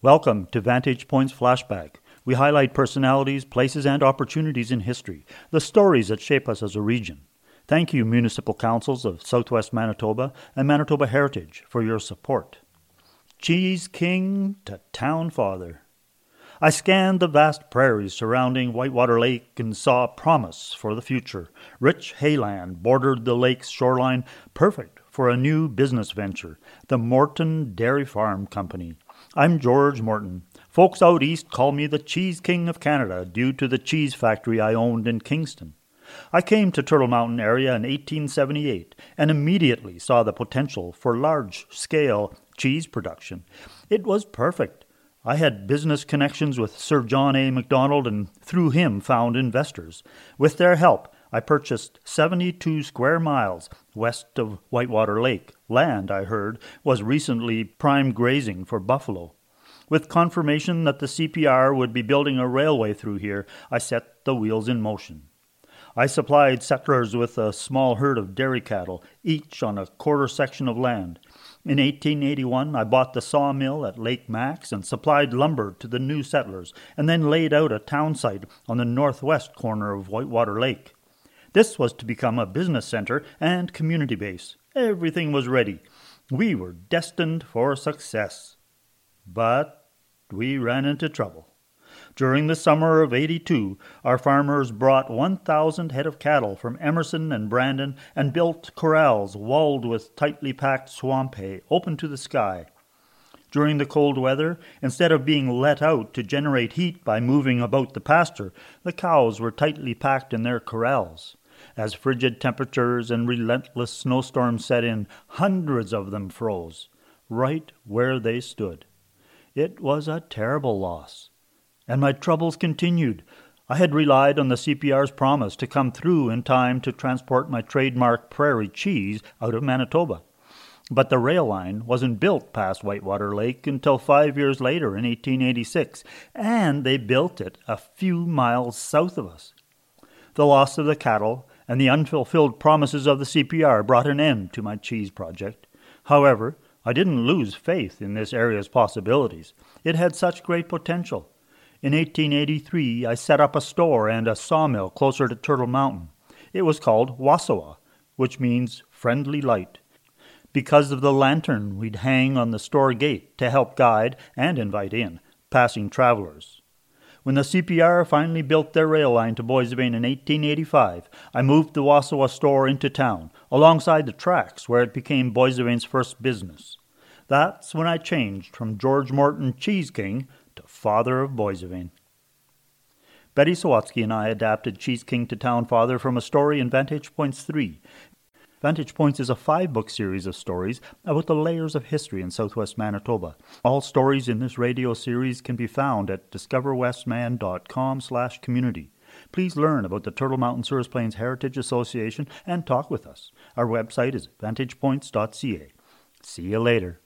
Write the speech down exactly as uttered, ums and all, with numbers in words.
Welcome to Vantage Points Flashback. We highlight personalities, places, and opportunities in history, the stories that shape us as a region. Thank you, Municipal Councils of Southwest Manitoba and Manitoba Heritage, for your support. Cheese King to Town Father. I scanned the vast prairies surrounding Whitewater Lake and saw promise for the future. Rich hayland bordered the lake's shoreline, perfect for a new business venture, the Morton Dairy Farm Company. I'm George Morton. Folks out east call me the Cheese King of Canada due to the cheese factory I owned in Kingston. I came to Turtle Mountain area in eighteen seventy-eight and immediately saw the potential for large-scale cheese production. It was perfect. I had business connections with Sir John A. Macdonald and through him found investors. With their help, I purchased seventy-two square miles west of Whitewater Lake. Land, I heard, was recently prime grazing for buffalo. With confirmation that the C P R would be building a railway through here, I set the wheels in motion. I supplied settlers with a small herd of dairy cattle, each on a quarter section of land. In eighteen eighty-one, I bought the sawmill at Lake Max and supplied lumber to the new settlers, and then laid out a town site on the northwest corner of Whitewater Lake. This was to become a business center and community base. Everything was ready. We were destined for success. But we ran into trouble. During the summer of eighty-two, our farmers brought one thousand head of cattle from Emerson and Brandon and built corrals walled with tightly packed swamp hay, open to the sky. During the cold weather, instead of being let out to generate heat by moving about the pasture, the cows were tightly packed in their corrals. As frigid temperatures and relentless snowstorms set in, hundreds of them froze, right where they stood. It was a terrible loss. And my troubles continued. I had relied on the C P R's promise to come through in time to transport my trademark prairie cheese out of Manitoba. But the rail line wasn't built past Whitewater Lake until five years later in eighteen eighty-six, and they built it a few miles south of us. The loss of the cattle and the unfulfilled promises of the C P R brought an end to my cheese project. However, I didn't lose faith in this area's possibilities. It had such great potential. In eighteen eighty-three, I set up a store and a sawmill closer to Turtle Mountain. It was called Wassawa, which means friendly light, because of the lantern we'd hang on the store gate to help guide and invite in passing travelers. When the C P R finally built their rail line to Boissevain in eighteen eighty-five, I moved the Wassawa store into town, alongside the tracks where it became Boissevain's first business. That's when I changed from George Morton Cheese King to Father of Boissevain. Betty Sawatsky and I adapted Cheese King to Town Father from a story in Vantage Points three. Vantage Points is a five-book series of stories about the layers of history in southwest Manitoba. All stories in this radio series can be found at discover westman dot com slash community. Please learn about the Turtle Mountain Souris Plains Heritage Association and talk with us. Our website is vantage points dot c a. See you later.